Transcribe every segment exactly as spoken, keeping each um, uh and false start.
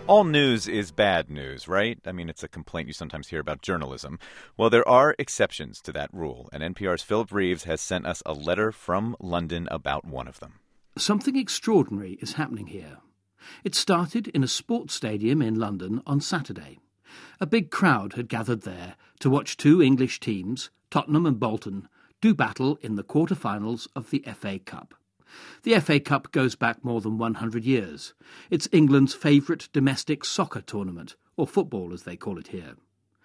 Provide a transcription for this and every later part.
All news is bad news, right? I mean, it's a complaint you sometimes hear about journalism. Well, there are exceptions to that rule, and N P R's Philip Reeves has sent us a letter from London about one of them. Something extraordinary is happening here. It started in a sports stadium in London on Saturday. A big crowd had gathered there to watch two English teams, Tottenham and Bolton, do battle in the quarter-finals of the F A Cup. The F A Cup goes back more than one hundred years. It's England's favourite domestic soccer tournament, or football as they call it here.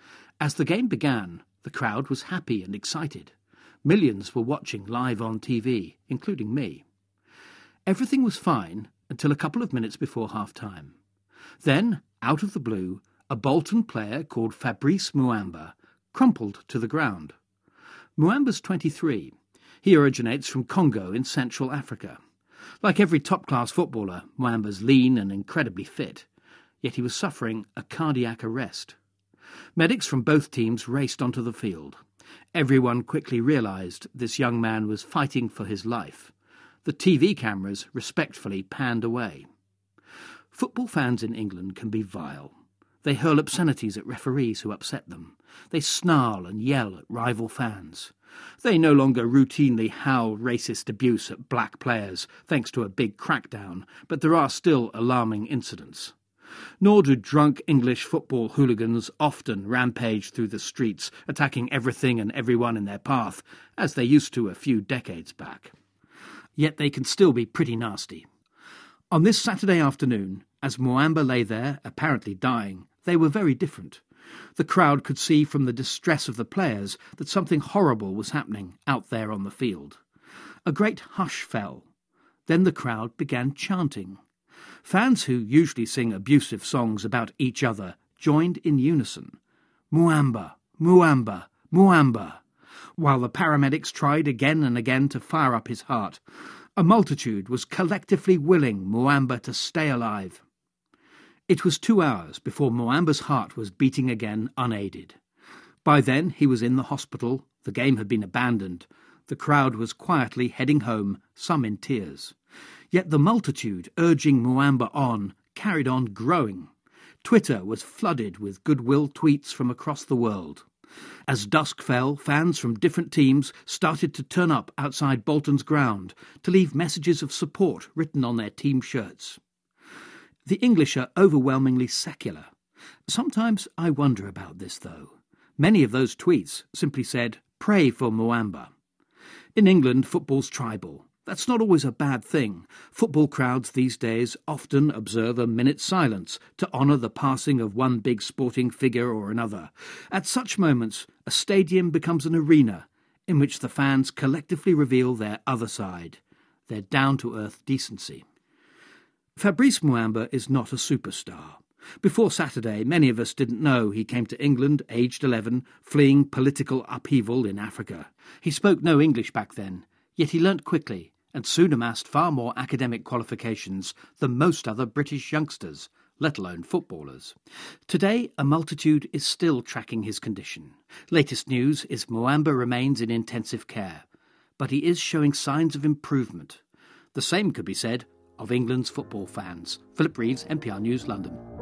As the game began, the crowd was happy and excited. Millions were watching live on T V, including me. Everything was fine until a couple of minutes before half-time. Then, out of the blue, a Bolton player called Fabrice Muamba crumpled to the ground. Muamba's twenty-three. He originates from Congo in Central Africa. Like every top-class footballer, Muamba's lean and incredibly fit, yet he was suffering a cardiac arrest. Medics from both teams raced onto the field. Everyone quickly realised this young man was fighting for his life. The T V cameras respectfully panned away. Football fans in England can be vile. They hurl obscenities at referees who upset them. They snarl and yell at rival fans. They no longer routinely howl racist abuse at black players, thanks to a big crackdown, but there are still alarming incidents. Nor do drunk English football hooligans often rampage through the streets, attacking everything and everyone in their path, as they used to a few decades back. Yet they can still be pretty nasty. On this Saturday afternoon, as Muamba lay there, apparently dying, they were very different. The crowd could see from the distress of the players that something horrible was happening out there on the field. A great hush fell. Then the crowd began chanting. Fans who usually sing abusive songs about each other joined in unison. Muamba, Muamba, Muamba. While the paramedics tried again and again to fire up his heart, a multitude was collectively willing Muamba to stay alive. It was two hours before Muamba's heart was beating again unaided. By then he was in the hospital, the game had been abandoned, the crowd was quietly heading home, some in tears. Yet the multitude urging Muamba on carried on growing. Twitter was flooded with goodwill tweets from across the world. As dusk fell, fans from different teams started to turn up outside Bolton's ground to leave messages of support written on their team shirts. The English are overwhelmingly secular. Sometimes I wonder about this, though. Many of those tweets simply said, "Pray for Muamba." In England, football's tribal. That's not always a bad thing. Football crowds these days often observe a minute's silence to honour the passing of one big sporting figure or another. At such moments, a stadium becomes an arena in which the fans collectively reveal their other side, their down-to-earth decency. Fabrice Muamba is not a superstar. Before Saturday, many of us didn't know he came to England, aged eleven, fleeing political upheaval in Africa. He spoke no English back then, yet he learnt quickly and soon amassed far more academic qualifications than most other British youngsters, let alone footballers. Today, a multitude is still tracking his condition. Latest news is Muamba remains in intensive care, but he is showing signs of improvement. The same could be said of England's football fans. Philip Reeves, N P R News, London.